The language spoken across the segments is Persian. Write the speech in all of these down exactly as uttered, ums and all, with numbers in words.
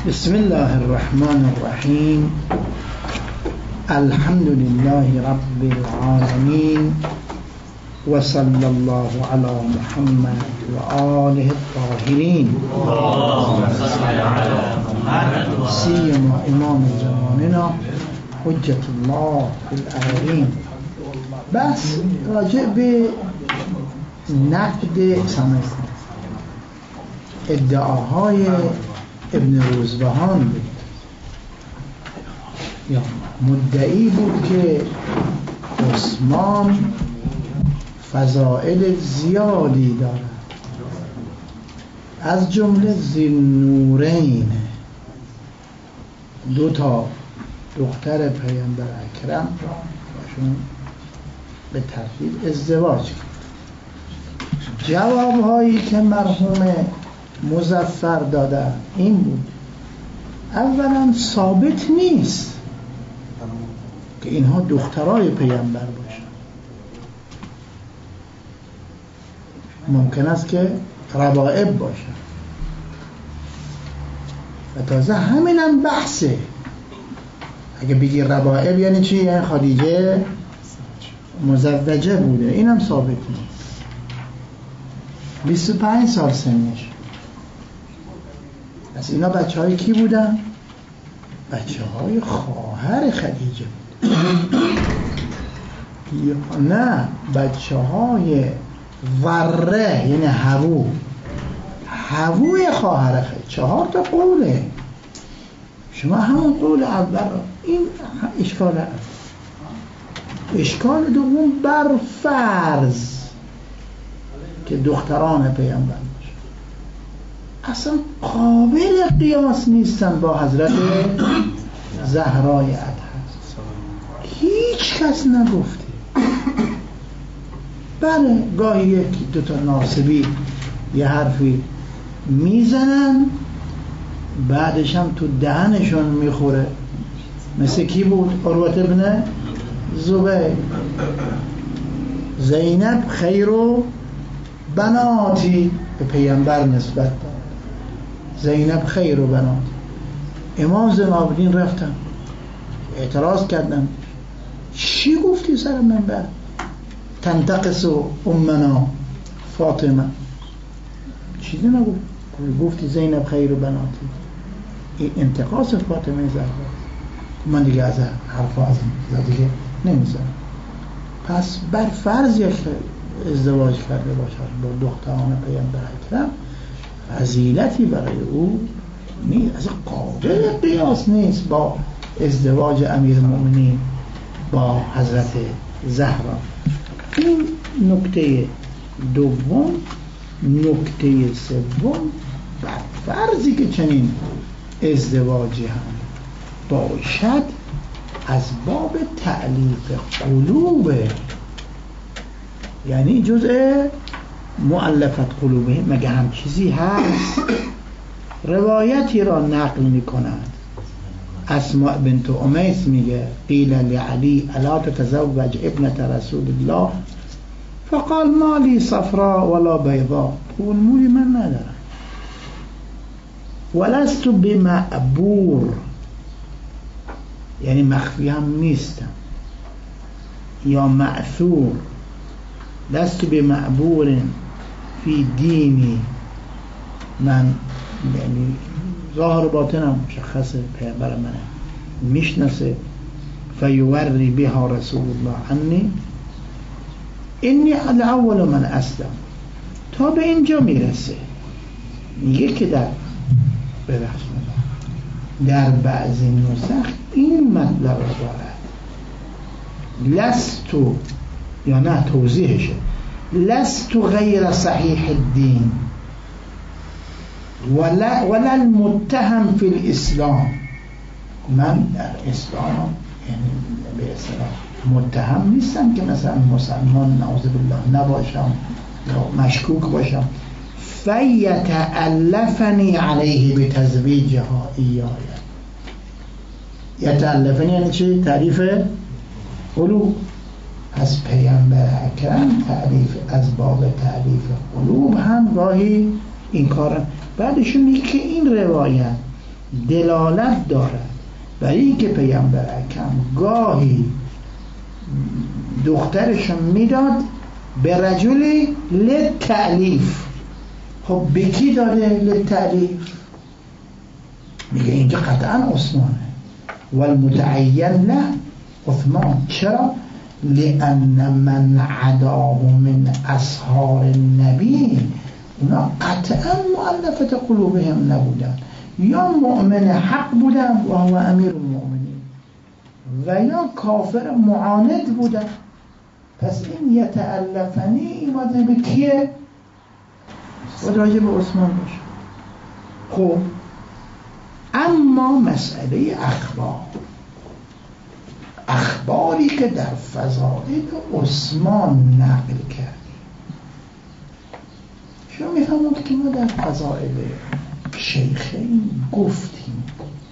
بسم الله الرحمن الرحیم. الحمد لله رب العالمین و صلی الله علی محمد و آله الطاهرین سیما امام زماننا حجت الله فی الارضین. بس راجع به نقد سمعی ادعاهای ابن روزبهان بود. یا مدعی بود که عثمان فضائل زیادی دارد، از جمله ذی‌النورین، دو تا دختر پیامبر اکرم باشون به ترتیب ازدواج کرد. جواب هایی که مرحوم مظفر داده این بود: اولا ثابت نیست که اینها دخترای پیامبر باشن، ممکن است که ربائب باشن. و تازه همینم بحثه. اگه بگی ربائب یعنی چی؟ یعنی خدیجه مزوجه بوده. اینم ثابت نیست. بیست و پنج سال سنش. پس اینا بچه های کی بودن؟ بچه های خواهر خدیجه یا نه بچه های وره، یعنی هوو هووی خواهر خدیجه. چهار تا قوله، شما همون قول اول را. این اشکال اول. اشکال دوم بر فرض که دختران پیامبر اصلا قابل قیاس نیستن با حضرت زهرای اطهر. هیچ کس نگفته. بله گاهی یکی دو تا ناصبی یه حرفی میزنن، بعدش هم تو دهنشون میخوره. مثل کی بود؟ عروة ابن زبیر. زینب خیر و بناتی به پیامبر نسبت داد. زینب خیر و بنات. امام زین العابدین رفتن اعتراض کردن: چی گفتی سر منبر؟ تنتقص امنا فاطمه. چیزی نگفت. گفتی زینب خیر و بناتی. این انتقاص فاطمه زهرا. من دیگه از حرفا از این دیگه نمیزنم. پس بر فرض یک ازدواج کرده باشد با دختران پیامبر اکرم، فضیلتی برای او نیست، از قابل قیاس نیست با ازدواج امیرالمؤمنین با حضرت زهرا. این نکته دوم. نکته سوم، بر فرضی که چنین ازدواجی هم باشد از باب تألیف قلوب، یعنی جزء مؤلفت قلوبه. مگه هم چیزی هست؟ روایتی را نقل می کند. اسماء بنت امیس میگه: قیل لعلی الا تتزوج ابنة رسول الله فقال ما لی صفراء ولا بیضاء. قول مولی من ندارم. ولست بمعبور، یعنی مخفی هم نیستم. یا معثور، لست بمعبور فی دینی، من یعنی ظاهر و باطنم مشخصه، پیغمبر منه، میشناسه. فیوری بها رسول الله عنی اینی الاول من اسلم. تا به اینجا میرسه. میگه که در ببخش در بعضی نسخ این مطلب را دارد: لستو، یا نه توضیحشه، لستو غیر صحیح الدین ولا ولا المتهم فی الاسلام. من در اسلام یعنی به اصطلاح متهم نیستم که مثلا مسلمان نعوذ بالله نباشم یا مشکوک باشم. فیتألفنی علیه بتزویجها ایایا. یتألفنی یعنی چی؟ تعریف قلوب. از پیامبر اکرم تعریف از باب تعریف قلوب هم گاهی این کار. بعدشون میگه که این روایت دلالت دارد برای اینکه پیامبر اکرم گاهی دخترشون میداد به رجلی للتألیف. خب به کی داده للتألیف؟ میگه اینجا قطعا عثمانه. والمتعین له عثمان. چرا؟ لأن من عداه من اصحار النبی اونا قطعا مؤلفت قلوبهم نبودن، یا مؤمن حق بودن و هو امیر المؤمنین و یا کافر معاند بودن. پس این یتألفنی ایماده به کیه؟ باید راجع به عثمان باشه. خب اما مسئله اخبار، اخباری که در فضائل عثمان نقل کردیم، شما میفهمید که ما در فضائل شیخین گفتیم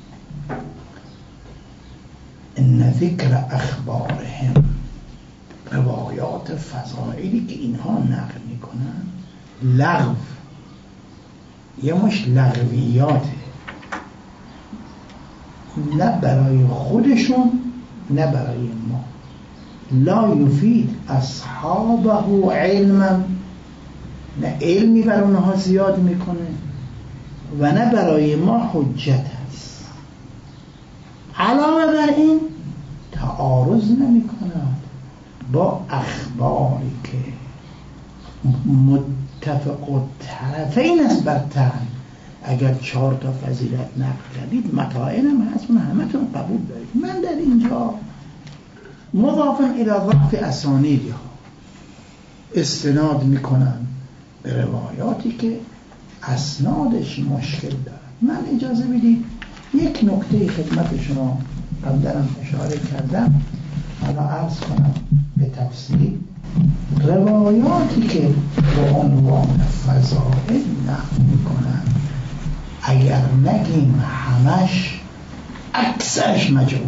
ان ذکر اخبارهم، روایات فضائلی که اینها نقل میکنن لغو، یه مش لغویاته، نه برای خودشون نه برای ما. لا یفید اصحابه علما، نه علمی بر اونها زیاد میکنه و نه برای ما حجت است. علاوه بر این تعارض نمی کند با اخباری که متفق الطرفین است بر طعن. اگر چهار تا فضیلت نقل کردید متاعنم هست، من همه تون قبول دارید. من در اینجا مضافا الی ضعف اسانیدها استناد میکنم به روایاتی که اسنادش مشکل دارد. من اجازه بدید یک نکته خدمت شما قبلا اشاره کردم، حالا عرض کنم به تفصیل. روایاتی که به عنوان فضائل نقل میکنن، اگر نگیم همش، اکثرش مجهول.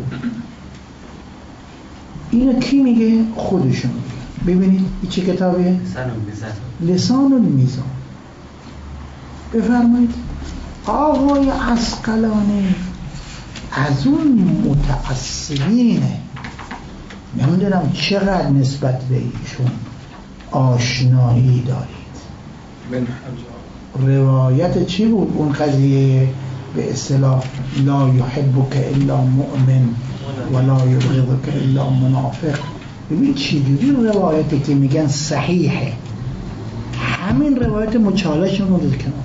اینو کی میگه؟ خودشون میگه. ببینید این چه کتابیه؟ لسان المیزان. بفرمایید آقای عسقلانی از اون متعصبینه، نمیدونم چقدر نسبت به ایشون آشنایی دارید. روایت چی بود اون قضیه به اصطلاح لا یحبک الا مؤمن ولا یبغضک الا منافق؟ ببین چجوری روایتی که میگن صحیحه، همین روایت مچالش رو میندازه کنار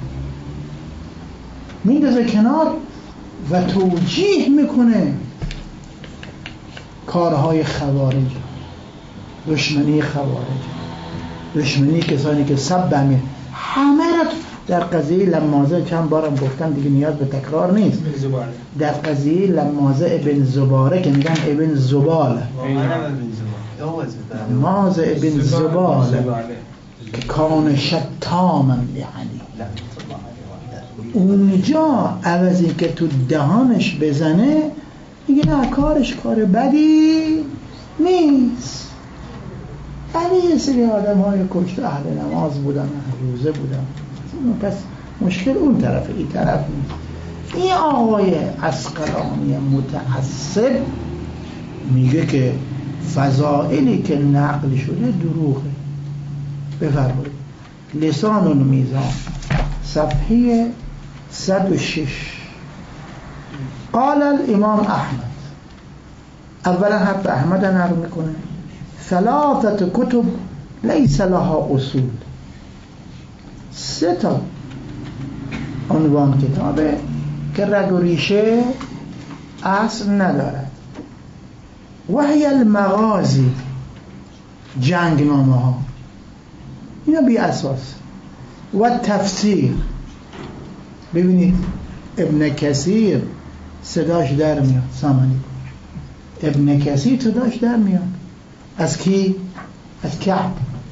میندازه کنار و توجیه میکنه کارهای خوارج، دشمنی خوارج، دشمنی کسانی که سب امیر، همه را در قضیه لمازه چند بارم گفتم دیگه نیاز به تکرار نیست. در قضیه لمازه ابن زباره که میگن ابن زباله، لمازه ابن زباله که کان شتامن، یعنی اونجا عوضی که تو دهانش بزنه میگه نه کارش کار بدی نیست، ولی یه سری آدم های کشت اهل نماز بودن، اهل روزه بودن، پس مشکل اون طرف، این طرف نیست. این آقای عسقلانی متعصب میگه که فضائلی که نقل شده دروغه. بفرمایید لسان المیزان صفحه صد و شش. قال الامام احمد، اولا حرف احمد نقل میکنه، ثلاثه کتب لیس لها اصول، سه تا عنوان کتابه که رگ و ریشه اصل ندارد. وحی المغازی، جنگ نامه ها، اینا بی اساس. و تفسیر، ببینید ابن کثیر صداش در میاد، سامانی ابن کثیر صداش در میاد از کی؟ از کعب،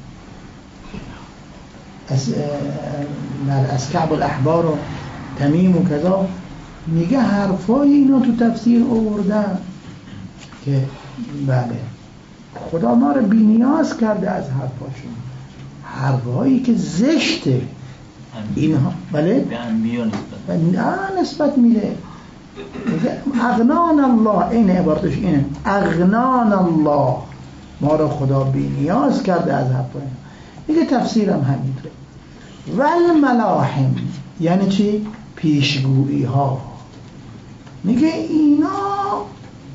از از کعب الاحبار و تمیم و کذا. میگه حرفای اینا تو تفسیر آوردن که بله خدا ما رو بی نیاز کرده از حرفاشون، حرفایی که زشته، اینها بله به انبیا نسبت نه نسبت میده. اغنان الله، این عبارتش اینه، اغنان الله، ما رو خدا بی نیاز کرده از حق. میگه تفسیرم همینطوره. والملاحم یعنی چی؟ پیشگویی ها. میگه اینا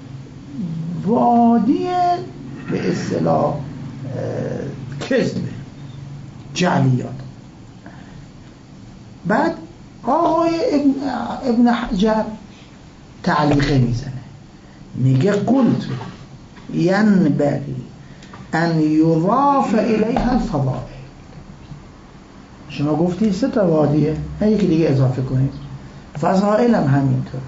وادی به اصطلاح کذب، جعلیات. بعد آقای ابن, ابن حجر تعلیقه میزنه، میگه قلت ینبغی ان یضاف الیها الفضائل. شما گفتی سه تا وادیه، یکی دیگه اضافه کنید، فضائل هم همینطور.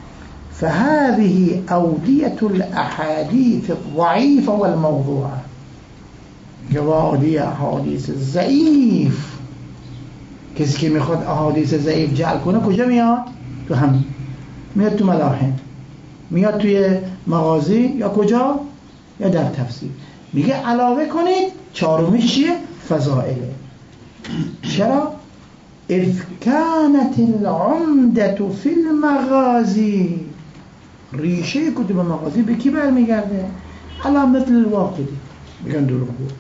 فهذه اودیة الاحادیث الضعیفه والموضوعه، وادی احادیث ضعیف. کسی که میخواد احادیث ضعیف جعل کنه کجا میاد؟ تو هم میاد تو ملاحم، میاد توی مغازی، یا کجا؟ یا در تفسیر. میگه علاوه کنید چهارمیش چیه؟ فضائله. چرا؟ اذ كانت العمدة في المغازی، ریشه کتب مغازی به کی برمیگرده؟ علا مثل الواقدی، میگن دروغ بود.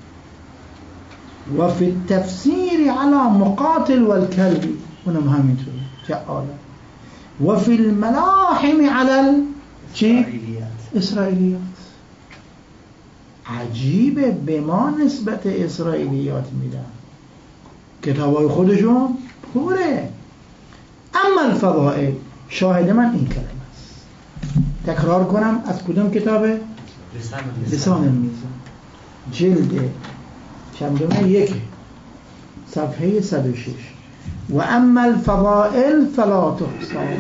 و فی التفسیر علا مقاتل والکلبی، اونم همینطور جعاله. و فی الملاحم علا چی؟ اسرائیلیات. عجیبه، به ما نسبت اسرائیلیات میدن، کتابای خودشون پوره. اما الفضائل، شاهد من این کلمه است. تکرار کنم از کدوم کتابه؟ لسان المیزان، جلد چندمه؟ یک، صفحه صد و شش. و اما الفضائل فلا تحصى،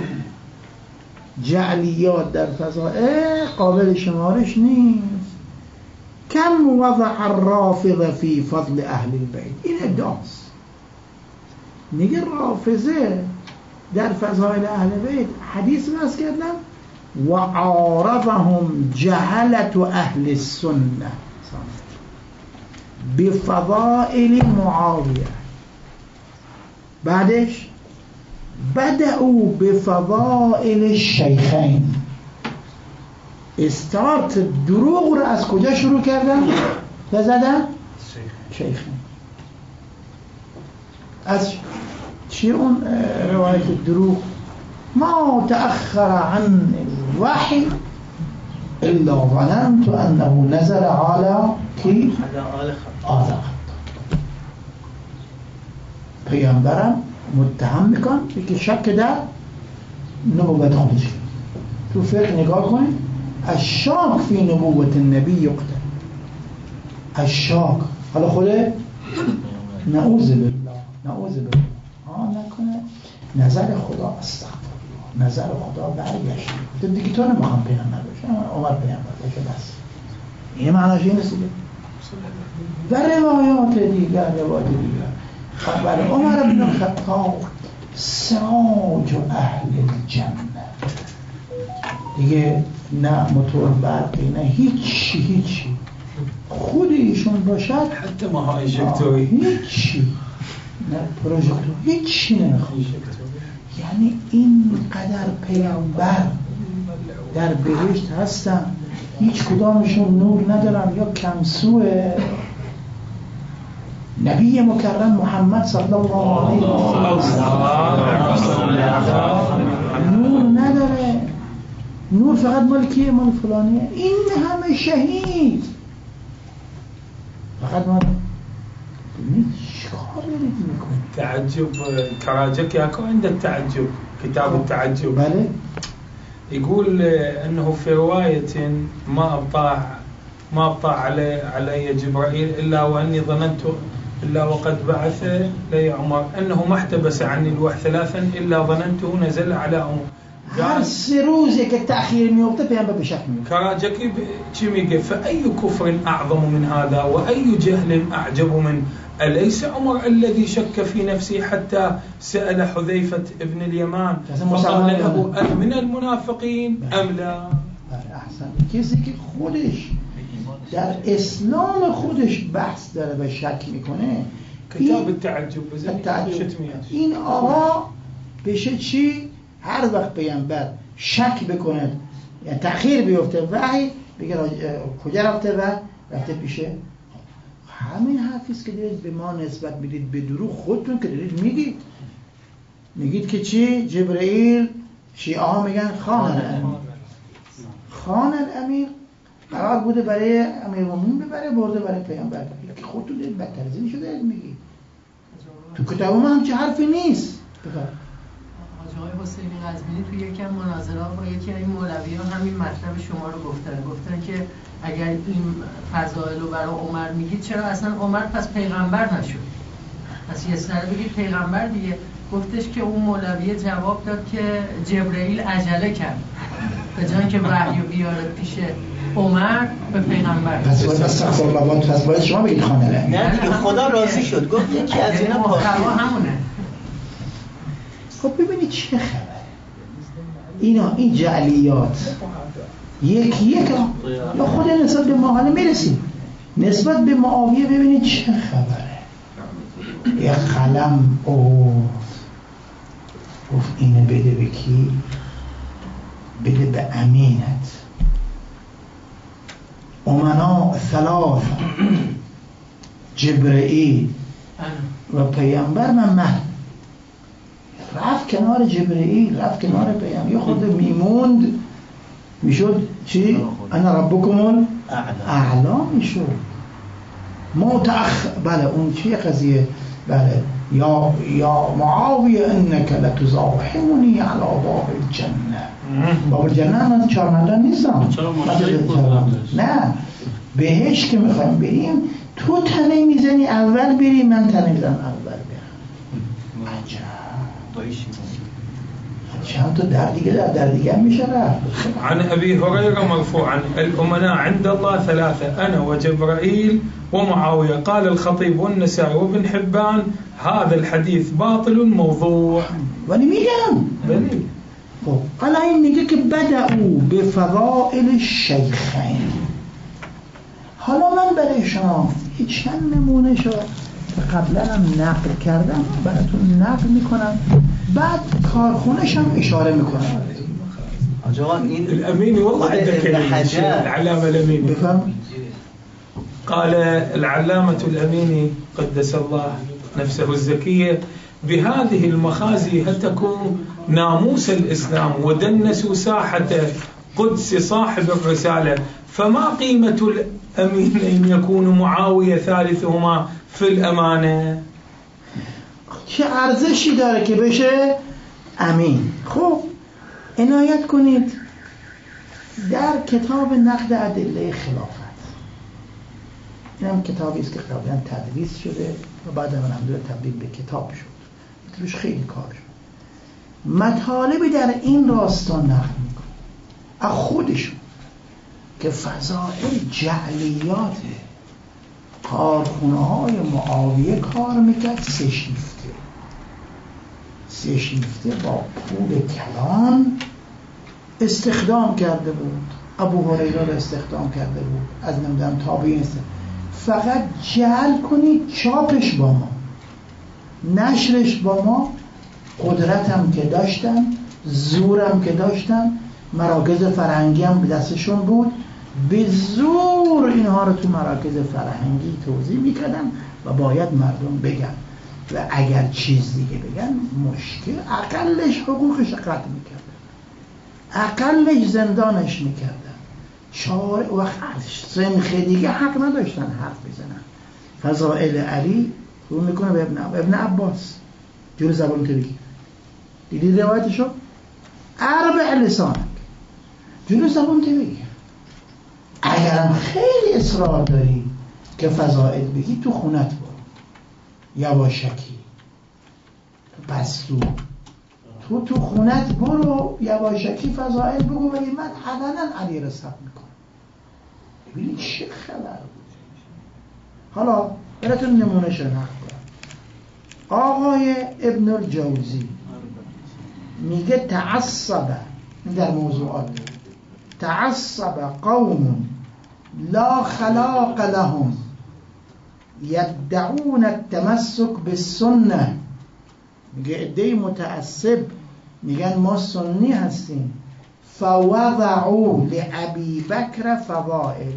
جعلیات در فضائل قابل شمارش نیست. کم وضع الرافضه فی فضل اهل البیت، این ادعاست. میگه رافضه در فضائل اهل بیت حدیث بس کردن و عارضهم جهلت اهل السنه بفضائل معاویه. بعدش بدأوا بفضائل الشیخین، استارت دروغ رو از کجا شروع کردن؟ بزدن؟ شیخین. از چی اون روایت دروغ؟ ما تأخر عن الوحی الا ظننت انه نزل على کی؟ آل خطاب. پیامبرم متهم میکن که شک در نبوت خودش. تو فقه نگاه کنید، الشاک فی نبوت النبی یقتل. الشاک، حالا خوده نعوذ بالله، نعوذ بالله، آه نکنه نظر خدا، استغفرالله، نظر خدا برگشت تو دیگه، تو نمیخوام پیغمبر بشه، عمر پیغمبر بشه، بس این معناش این است. و روایات دیگر، روایات دیگر خبر عمر بن الخطاب سراج اهل الجنه، دیگه نه موتور برقی، نه هیچی هیچی، خود ایشون باشد، حتی ماهای ژکتوری هیچی، نه پروژکتور، هیچی نمیخواد. یعنی این قدر پیامبر در بهشت هستن، هیچ کدامشون نور ندارن یا کمسوه. نبی مکرم محمد صلی الله علیه و سلم نور نداره. نور فقط مال کیه؟ مال فلانیه. این همه شهید فقط مال شكار يريد يكون تعجب. كراجك ياكو عنده تعجب، كتاب التعجب. بله. يقول انه في رواية ما ابطاع ما ابطاع علي علي جبرائيل الا واني ظننت الا وقد بعث لي عمر انه ما احتبس عني الوحي ثلاثا الا ظننته نزل على عمر. هر سه روزی که تأخیر میفته پیامبر به شک میفته. كراجكي چی میگه؟ فأي كفر اعظم من هذا وأي جهل اعجب من أليس عمر الذي شك في نفسه حتى سأل حذيفة ابن اليمان فقال له من المنافقين أم لا؟ احسن. کسی که خودش در اسلام خودش بحث داره و شک میکنه، کتاب التعجب بزنید. این آقا بشه چی؟ هر وقت پیامبر شک بکنه یعنی تأخیر بیفته وحی بگه کجا رفته و رفته پیشه. همین حرفیست که دارید به ما نسبت میدید به دروغ، خودتون که دارید میگید میگید که چی؟ جبرئیل شیعه ها میگن خان الامیر، خان الامیر قرار بوده برای امیرالمومنین ببره، برده برای پیامبر. که خودتون دارید بدتر از این شده میگید. تو کتاب ما همچه حرفی نیست. بفرمایید. آقای حسینی قزوینی توی یکم مناظره با یکی از این مولویان همین مطلب شما رو گفتن گفتن که اگر این فضائل رو برای عمر میگید چرا اصلا عمر پس پیغمبر نشد؟ پس یه سر بگید پیغمبر دیگه. گفتش که اون مولوی جواب داد که جبرئیل عجله کرد به جای که وحی بیاره پیش عمر به پیغمبر. پس باید استغفر الله باید پس باید شما بگید خانه نه دیگه خدا راضی شد گفت یکی از اینا محتوا همونه. خب ببینید چه خبره اینا، این جعلیات یکی یک یا خود نسبت به معاویه میرسیم، نسبت به معاویه ببینید چه خبره. یه قلم او گفت اینه بده به کی؟ بده به امینت. امنا ثلاث جبرئیل و پیامبر من من رفت کنار جبرئیل، رفت کنار پیامبر. یه خود میموند میشد چی؟ انا ربکم اعلا میشد. متأخ بله اون چی قضیه بله یا یا معاویه انک لتزاحمنی علی باب الجنه. باب الجنه من چهارمندان نیستم، نه بهش که میخوایم بریم تو تنه میزنی اول بری، من تنه میزنم اول برم. عجب چند تا در دیگه در, در دیگه میشه رفت. عن ابي هريره مرفوعا الامناء عند الله ثلاثه انا وجبرائيل ومعاويه. قال الخطيب والنسائي وابن حبان هذا الحديث باطل موضوع. ولی میگم بله خب حالا این میگه که بدعو به فضائل الشیخین. حالا من برای شما چند نمونه شو قبلا هم نقل کردم براتون نقل میکنم، بعد کارخونش هم اشاره میکنم. آقا این الامینی والله عنده كلمه العلامه الامینی بفهم. قال العلامه الامینی قدس الله نفسه الزكيه بهذه المخازي هتكوا ناموس الاسلام ودنسوا ساحه قدس صاحب الرساله، فما قيمه الامينين يكون معاويه ثالثهما في الامانه؟ چه ارزشی داره که بشه امین؟ خب عنایت کنید در کتاب نقد ادله خلافت، این هم کتابی است که قبلا تدریس شده و بعد هم الحمدلله تبدیل به کتاب شد، توش خیلی کار شد. مطالبی در این راستا نقل میکنه از خودشون که فضائل جعلیات کارخونه های معاویه کار میکرد سه شیفته سه شیفته با پول کلان استخدام کرده بود. ابو هریره رو استخدام کرده بود، از نمیدونم تابعین است. فقط جعل کنید چاپش با ما، نشرش با ما، قدرتم که داشتن، زورم که داشتن، مراکز فرهنگی هم به دستشون بود، به زور اینها رو تو مراکز فرهنگی توزیع میکردن و باید مردم بگن و اگر چیز دیگه بگن مشکل، اقلش حقوقش قطع میکردن، اقلش زندانش میکردن. چهار وقت سنخ دیگه حق نداشتن حرف بزنن. فضائل علی رو میکنه به ابن, ابن عباس جور زبان که بگی دیدی روایتشو اربع لسانک جور زبان که بگی. اگرم خیلی اصرار داری که فضائل بگی تو خونت برو، یواشکی تو پستو تو تو خونت برو یواشکی فضائل بگو ولی من حدناً علی رو ثبت میکنم. ببینید چه خبر بود. حالا براتون نمونه شناخت کنم. آقای ابن الجوزی میگه تعصب در موضوعات تعصب قوم لا خلاق لهم یدعون التمسک بالسنه، میگه عده‌ای متعصب میگن ما سنی هستیم. فوضعوا لأبی بکر فضائل،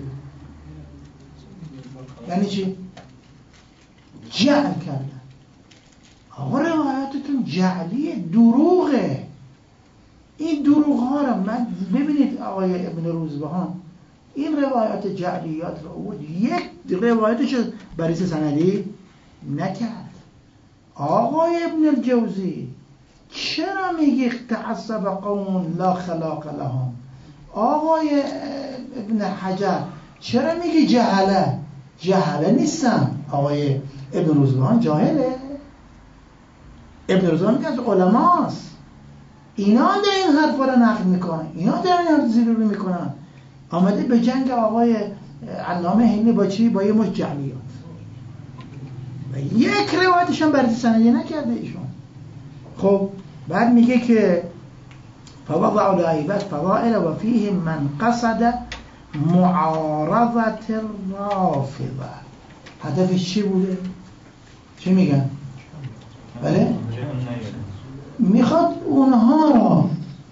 یعنی چی؟ جعل کردن. آقا روایاتتون جعلیه، دروغه. این دروغ ها رو من ببینید آقای ابن روزبهان این روایات جعلیات رو بود، یک روایتش برای سندی نکرد. آقای ابن الجوزی چرا میگی تعصب قوم لا خلاق لهم؟ آقای ابن حجر چرا میگی جهله؟ جهله نیستن. آقای ابن روزبهان جاهله؟ ابن روزبهان میگه از علماست. اینا در این حرفا رو نقل میکنن، اینا در این حرف زیر رو میکنن. آمده به جنگ آقای علامه هندی با چی؟ با یه مش جعلیات و یک روایتش هم برای سندی نکرده ایشون. خب بعد میگه که فوضع لعیبت فضائل و فیه من قصد معارضت الرافضه. هدفش چی بوده؟ چی میگن؟ بله؟ میخواد اونها را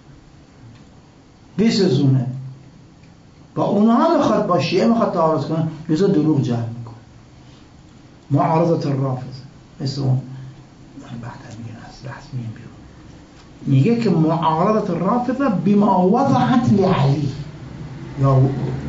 بسزونه، با اونها میخواد با شیعه میخواد تعارض کنه، لذا دروغ جعل میکنه. معارضت الرافضه مثل اون بعد میگن از بحث میگن بیرون، میگه که معارضت الرافضه بما وضعت لعلی. یا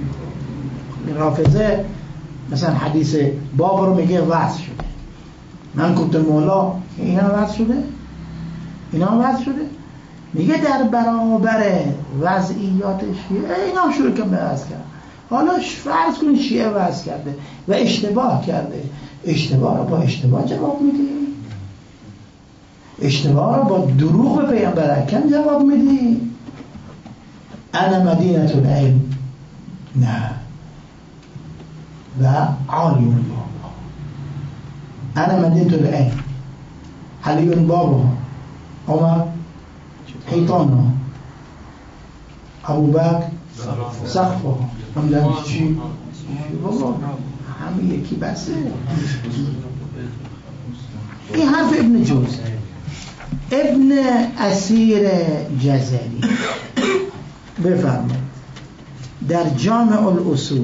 رافضه مثلا حدیث باب رو میگه وضع شده، من گفت مولا اینا وضع شده، اینا وضع شده، میگه در برابر وضعیات شیعه اینا شروع که وضع کرد. حالا فرض کنید شیعه وضع کرده و اشتباه کرده، اشتباه رو با اشتباه جواب میدی؟ اشتباه رو با دروغ به پیامبر اکرم جواب میدی؟ انا مدینه العلم، نه و عالی بابا. انا مدینه العلم، علی بابا، عمر حیطانه، ابو بکر سقفه، همدن چی؟ بابا همه یکی بسه. این حرف ابن جوز. ابن اسیر جزری بفرمایید در جامع الاصول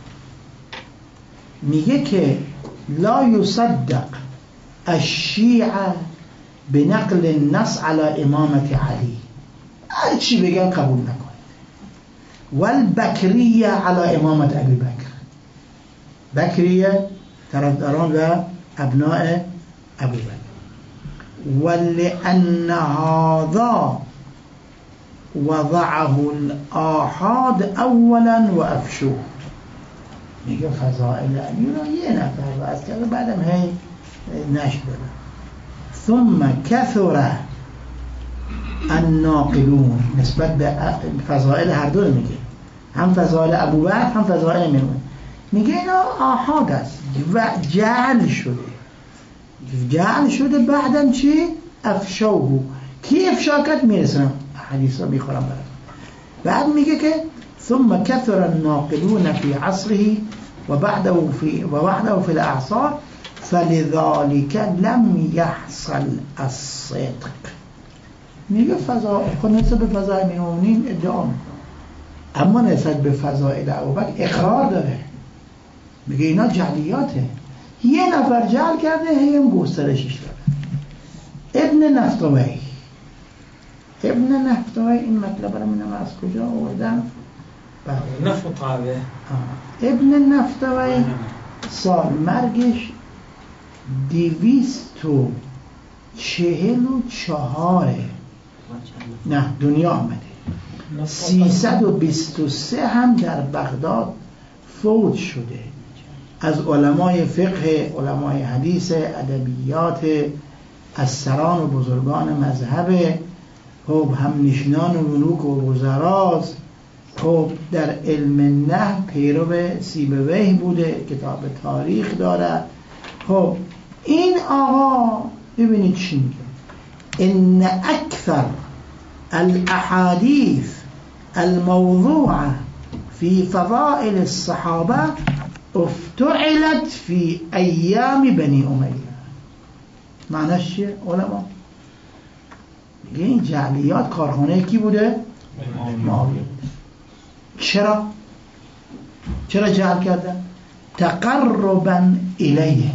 میگه که لا يصدق الشیعه بنقل النص على امامت علی، هر چی بگن قبول نکنید. والبکریه على امامت ابی بکر، بکریه طرفداران و ابناء ابی بکر. ولأن هذا وضعه الآحاد اولا و افشوه. میگه فضائل علی رو یه نفر واسه کرده بعدم هی نشر دادن. ثم كثر الناقلون، نسبت به فضائل هر دو میگه، هم فضائل ابوبکر هم فضائل میمون، میگه اینا آحاد است و جعل شده. جعل شده بعدم چی؟ افشوه. کی افشا کرد؟ میرسنم حدیث رو میخورم برد. بعد میگه که ثم كثر الناقلون في عصره و بعده في و بعده في الاعصار فلذلك لم يحصل الصدق. میگه فضائل خود نسبت به فضائل میمونین ادعا میکنه، اما نسبت به فضائل ابوبکر اقرار داره. میگه اینا جعلیاته، یه نفر جعل کرده هیم گسترشش داره. ابن نفتوی ابن نفتوی این مطلب رو من از کجا آوردم؟ نفط هذا ابن نفتوی سال مرگش دویست و چهل و چهاره، نه دنیا آمده سیصد و بیست و سه هم در بغداد فوت شده. از علمای فقه، علمای حدیث، ادبیات، از سران و بزرگان مذهب، خب هم نشنان و ملوک و وزراست. خب در علم نحو پیرو سیبویه بوده، کتاب تاریخ داره. خب این آقا ببینید چی میگه، ان اکثر الاحادیث الموضوعه في فضائل الصحابه افتعلت في ایام بنی امیه. معنیش چیه علما؟ میگه این جعلیات کارخانه کی بوده؟ معاویه. چرا؟ چرا جعل کردن؟ تقربا الیه،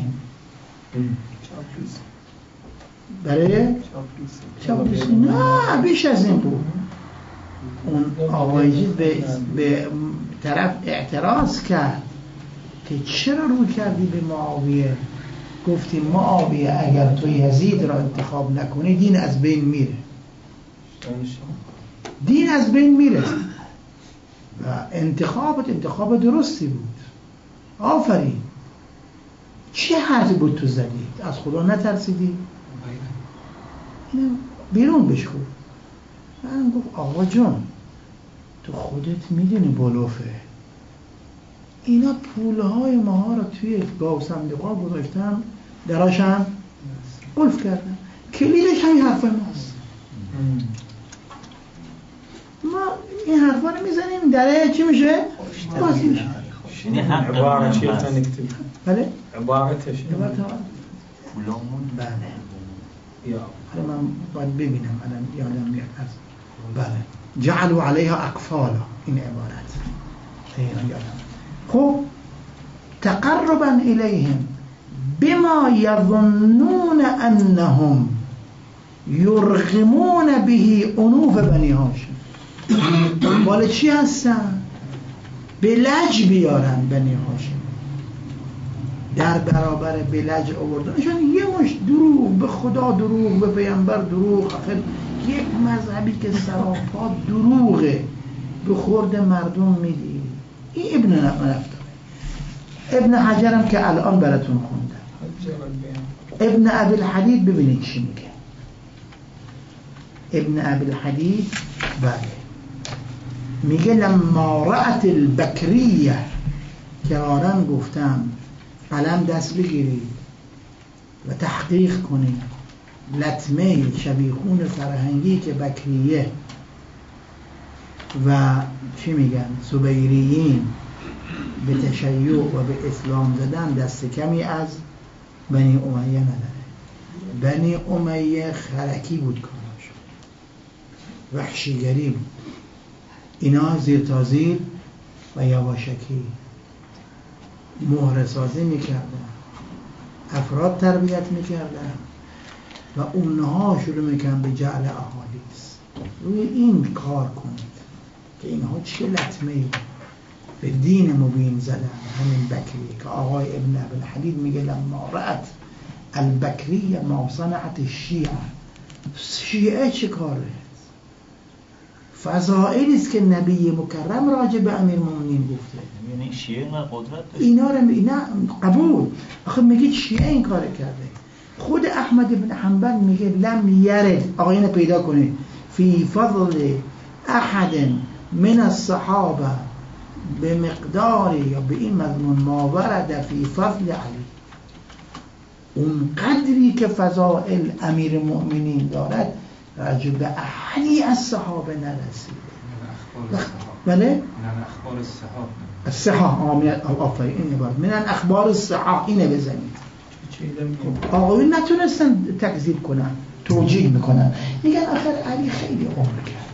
برای چاپلوسی. نه بیش از این بود. اون آقای به, به طرف اعتراض کرد که چرا رو کردی به معاویه؟ گفتی معاویه اگر تو یزید را انتخاب نکنی دین از بین میره، دین از بین میره. و انتخابت انتخاب درستی بود. آفرین. چه حرفی بود تو زدی؟ از خدا نترسیدی؟ اینو بیرون بشکو. من گفت آقا جان تو خودت میدونی بلوفه، اینا پولهای ماها رو توی گاو صندوقا گذاشتن، دراشم قلف کردن، کلیدش همین حرفای ماست. ما این حرفا رو میزنیم دره چی میشه؟ بازی میشه. عبارة چیه تا نکتب؟ بله؟ عبارتش عبارت ها پولامون بله. یا حالا من باید ببینم الان یادم میاد از بله جعلوا علیها اقفالا، این عبارت اینا یادم. خب تقربا الیهم بما یظنون انهم یرغمون به انوف بنی هاشم. دنبال چی هستن؟ به لج بیارن بنی هاشم، در برابر بلج آوردنشون یه مش دروغ، به خدا دروغ، به پیامبر دروغ. آخر یک مذهبی که سراپا دروغه به خورد مردم میدی. این ابن نفتاره. ابن حجرم که الان براتون خوندم، ابن ابی الحدید ببینید چی میگه. ابن ابی الحدید بله میگه لما رأت البکریه، کرارن گفتم قلم دست بگیرید و تحقیق کنید لطمه شبیخون فرهنگی که بکریه و چی میگن زبیریین به تشیع و به اسلام زدن دست کمی از بنی امیه نداره. بنی امیه خرکی بود کاراش، وحشیگری بود. اینا زیر تا زیر و یواشکی مهره سازی میکردن، افراد تربیت میکردن و اونها شروع میکنن به جعل احادیث. روی این کار کنید که اینها چه لطمه‌ای به دین مبین زدن. همین بکری که آقای ابن ابی الحدید میگه لما رأت البکری ما صنعت الشیعه. شیعه چه کاره؟ فضائلی است که نبی مکرم راجع به امیر مومنین گفته. یعنی شیعه نه قدرت داشت. اینا رو اینا قبول. آخه میگید شیعه این کار کرده. خود احمد بن حنبل میگه لم یرد، آقایون پیدا کنید، فی فضل احد من الصحابه به مقداری یا به این مضمون ما ورد فی فضل علی. اون قدری که فضائل امیر مؤمنین دارد راجع به احدی از صحابه نرسیده. بله؟ من اخبار الصحابه. الصحابه آمین آفرین این عبارت. من اخبار الصحابه اینه بزنید. آقایون نتونستن تکذیب کنن، توجیه میکنن، میگن آخر علی خیلی عمر کرد،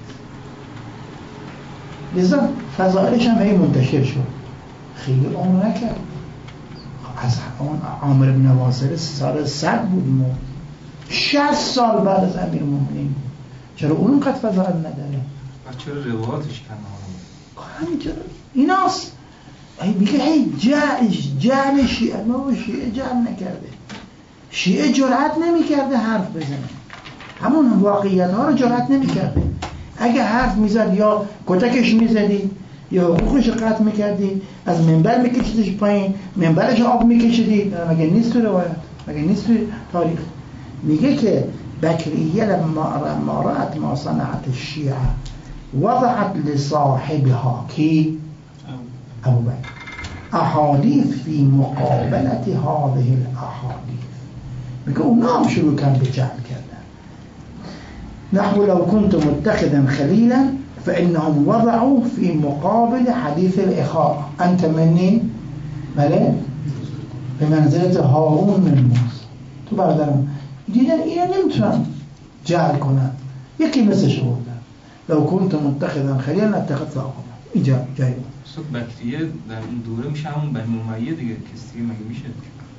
لذا فضائلش هم هی منتشر شد. خیلی عمر نکرد. از اون عامر بن واصل سال صد بود، مو شصت سال بعد از امیر مومنین. چرا اون قد فضائل نداره؟ و چرا روایتش کم؟ همینطور ایناست. میگه هی جعل جعل شیعه. ما شیعه جعل نکرده. شیعه جرأت نمیکرده حرف بزنه، همون واقعیت ها رو جرأت نمیکرده. اگه حرف میزد یا کتکش میزدی یا حقوقش قطع میکردی، از منبر میکشیدش پایین، منبرش آب میکشیدی. مگه نیست تو روایت؟ مگه نیست تو تاریخ؟ میگه که بکریه لما رأت ما صنعت الشیعه وضعت لصاحبها کی؟ ابو بکر احادیث فی مقابلت هذه الاحادیث. میگه اونا هم شروع کردن به جعل کردن. نحو لو كنت متخذا خلیلا فانهم وضعوا في مقابل حديث الاخاء انت مني بله به منزلت هارون من موسی. تو برادرم دیدن اینا نمیتونن جعل کنن، یکی مثلش بودن. لو كنت متخذا خلیلا لاتخذت آقا. اینجا جایی اصلا بکریه در اون دوره میشه همون بنی امیه دیگه، کسی دیگه مگه میشه؟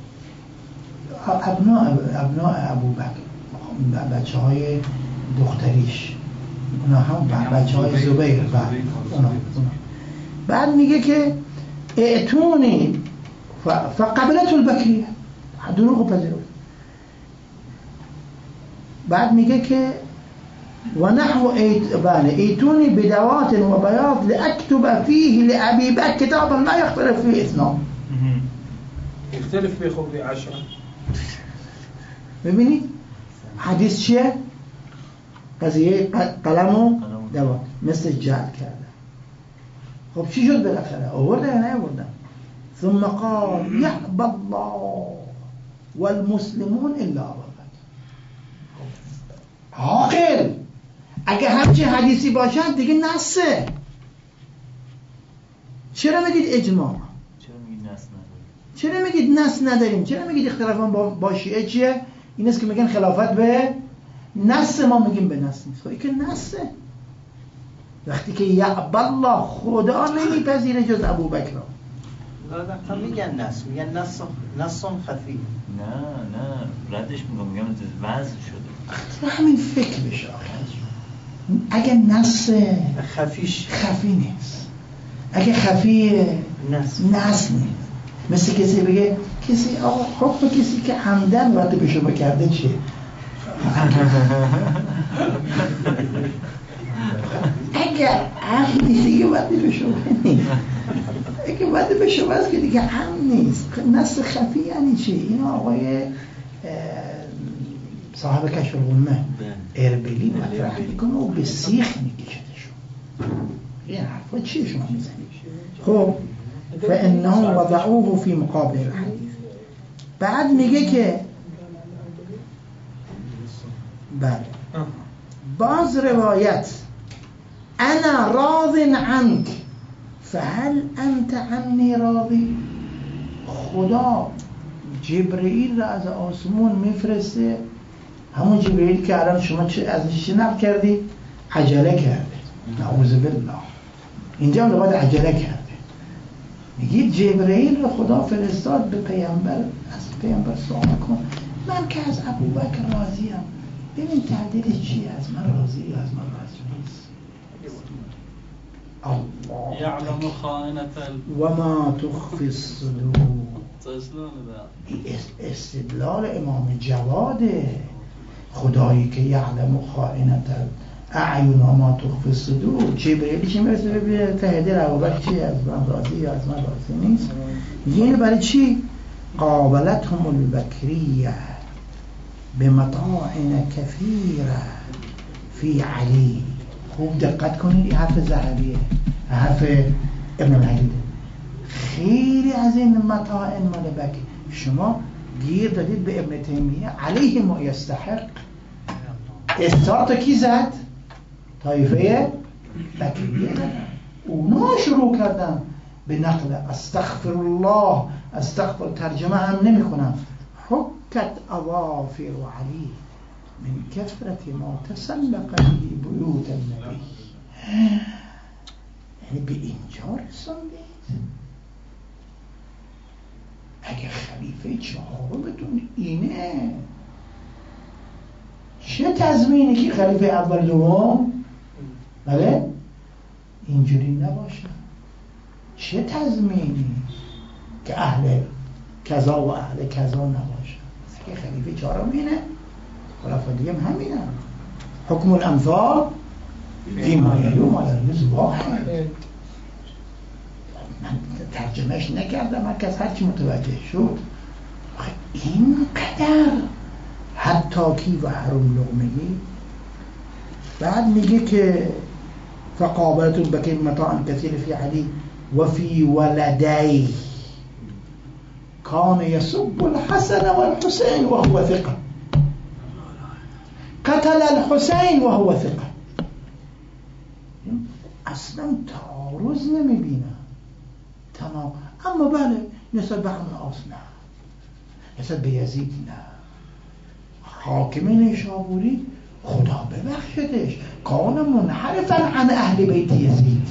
ابنا ابنا ابوبکر، بچه های دختریش، اونا هم بچه های زبیر. بعد اونا اونا بعد میگه که ائتونی فقبلت البکریه، دروغ پذیرفت. بعد میگه که و نحو ایتونی بدوات و بیاض لأكتب فيه لأبي بكر كتابا لا يختلف فيه اثنان. يختلف فيه خب عشرة. ببینید حدیث چیه؟ قضیه قلم و دوات مثل جعل کرده. خب چی شد بالاخره؟ آورده یا نیاورده؟ ثم قال يأبى الله والمسلمون الا ابا بکر. عاقل اگه همچین حدیثی باشد دیگه نسه. چرا میگید اجماع؟ چرا میگید نس نداریم؟ چرا میگید نس نداریم؟ چرا میگید اختلافان با, با شیعه چیه؟ این است که میگن خلافت به نس، ما میگیم به نس نیست. خب که نسه. وقتی که یعب الله خدا نمیپذیره جز ابوبکر. تا میگن نس، میگن نس نس خفی. نه نه ردش میگم، میگم وضع شده. همین فکر بشه آخر. اگه نس خفیش خفی نیست، اگه خفی نس نس نیست، مثل کسی بگه کسی آقا حکم کسی که عمدن وقتی به شما کرده چیه؟ اگر عمدی دیگه وقتی به شما نیست، اگه وقتی به شما هست که دیگه عمد نیست. نس خفی یعنی چی؟ این آقای صاحب کشف الغمه اربیلی مطرح میکنه و به سیخ میکشدشون. این حرفا چیه شما میزنید؟ خب فانهم وضعوه فی مقابل الحدیث. بعد میگه که بله باز روایت انا راض عنك فهل انت عنی راضی. خدا جبرئیل را از آسمون میفرسته، همون جبرئیل که الان شما چه ازش چه نقل کردی؟ عجله کرده. نعوذ بالله. اینجا هم باید عجله کرده. میگید جبرئیل رو خدا فرستاد به پیامبر، از پیامبر سوال کن من که از ابوبکر راضیم، ببین تعدیل چیه؟ از من راضی یا از من راضی نیست؟ الله یعلم خائنة و ما تخفی الصدور. استدلال امام جواده. خدایی که یعلم خائنة اعین و ما تخفی الصدور. جبرئیل چی میرسه ببینه ته دل ابوبکر چی؟ از من راضی یا از من راضی نیست؟ یعنی برای چی؟ قابلتهم البکریه بمطاع کثیره فی علی. خوب دقت کنید، این حرف ذهبیه، حرف ابن العلی. خیلی از این مطاع مال بکر شما گیر دادید به ابن تیمیه علیه ما یستحق. استارت کی زد؟ طایفه بکریه زدن. اونا شروع کردن به نقل استغفر الله. استغفر ترجمه هم نمی کنم. حکت اظافر علی من کثرت ما تسلق به بیوت النبی. یعنی به اینجا رساندید. اگه خلیفه چهارمتون اینه، چه تضمینی که خلیفه اول دوم بله اینجوری نباشه؟ چه تضمینی که اهل کذا و اهل کذا نباشه؟ اگه خلیفه چهارم اینه، خلفای دیگه هم همینه. حکم الامثال فیما یلوم علی الرجل واحد. من ترجمهش نکردم، هر کس هرچی متوجه شد. این قدر حتی کی و حروم لقمگی. بعد میگه که فقابلت البکر مطاعا کثیر فی علی و فی ولدی کان یسب الحسن والحسین وهو ثقه. قتل الحسین وهو ثقه. اصلا تعارض نمیبینه. تمام. اما بله نسبت به عمرو العاص نه، نسبت به یزید نه. حاکم نیشابوری خدا ببخشدش کان منحرفا عن اهل بیت یزید،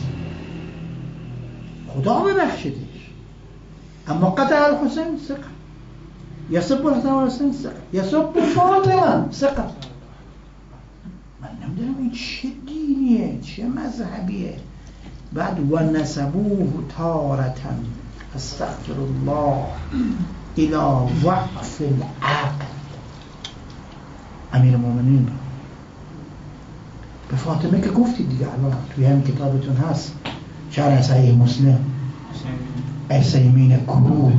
خدا ببخشدش. اما قتل الحسین ثقه، یسب الحسین ثقه، یسب فاطمه ثقه. من نمیدونم این چه دینیه، چه مذهبیه. بعد و نسبوه تارتا استغفر الله الى ضعف العقل. امیر المؤمنین به فاطمه که گفتید دیگه، الان توی همین کتابتون هست شرح صحیح مسلم، عیسیمین کبور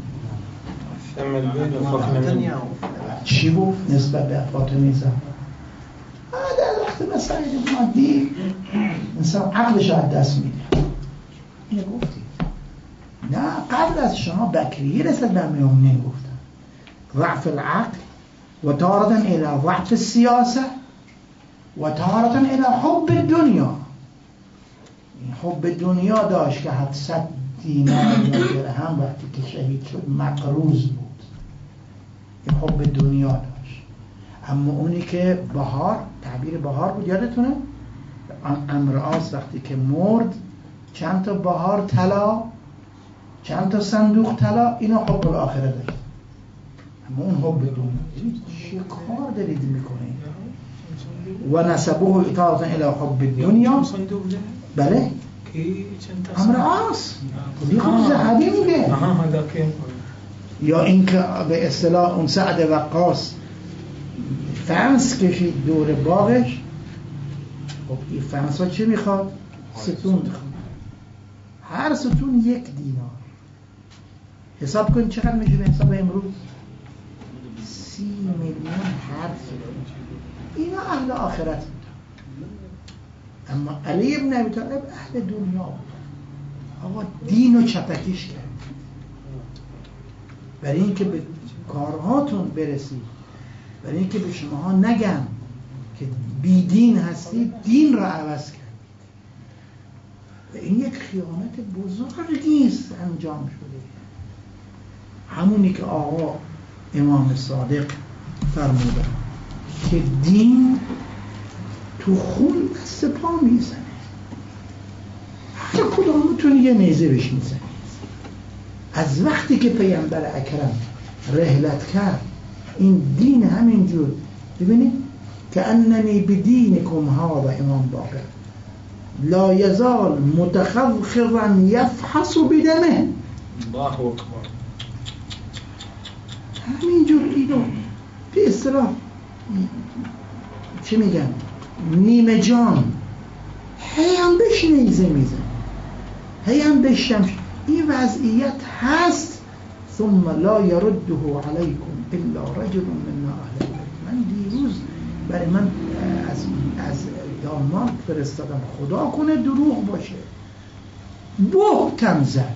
چی گفت نسبت به فاطمه زهرا؟ در وقت مسائل مادی انسان عقلش از دست میده. اینو گفتید. نه قبل از شما بکریه رسد به امیر المؤمنین گفتن ضعف العقل و تارة الى ضعف السیاسه و تارة الى حب الدنیا. این حب دنیا داشت که هفتصد دینار یا درهم وقتی که شهید شد مقروض بود، این حب دنیا داشت. اما اونی که بهار، تعبیر بهار بود یادتونه؟ عمرو العاص وقتی که مرد چند تا بهار طلا، چند تا صندوق طلا، اینا حب الاخره داشت. اما اون حب دنیا چه کار دارید میکنید؟ و نسبوه اطاعتا الی حب الدنیا. بله عمرو العاص دیگه خود زهدی میگه. یا اینکه به اصطلاح اون سعد وقاص فنس کشید دور باغش. خب این فنس ها چه میخواد؟ ستون میخواد. هر ستون یک دینار. حساب کن چقدر میشه به حساب امروز؟ سی میلیون هر ستون. اینا اهل آخرت بود. اما علی ابن ابی طالب اهل دنیا بود. آقا دین رو چپکیش کرد برای اینکه به کارهاتون برسید، برای اینکه به شماها نگن که بی دین هستید، دین را عوض کرد. و این یک خیانت بزرگی است انجام شده. همونی که آقا امام صادق فرمودن که دین تو خون دست پا میزنه، هر کدامتون یه نیزه بهش میزنه. از وقتی که پیامبر اکرم رحلت کرد این دین همینجور، ببینید که اننی بدینکم هذا امام باقر لا یزال متخضخضا یفحص بدمه. الله اکبر. همینجور اینو به اصطلاح چی میگن نیمه جان هی هم بهش نیزه میزن، هی هم بهش شمش. این وضعیت هست. ثم لا يرده عليكم الا رجل من اهل البيت. من دیروز برای من از از دانمارک فرستادم، خدا کنه دروغ باشه، بهتم زد.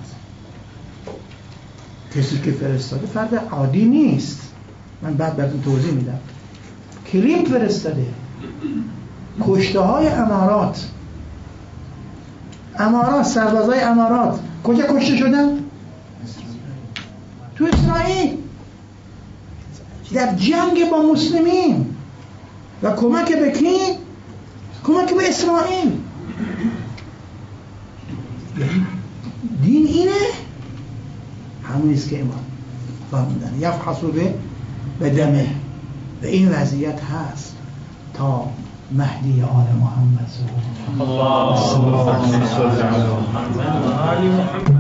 کسی که فرستاده فرد عادی نیست. من بعد براتون توضیح میدم. کلیپ فرستاده کشته های امارات، امارات سربازای امارات کجا کشته شدن؟ تو اسرائیل، در جنگ با مسلمین. و کمک به کی؟ کمک به اسرائیل. دین اینه همونیست که امام فرمودن یفحصو به بدمه. و این وضعیت هست تا مهدی آل محمد صلی الله علیه و آله.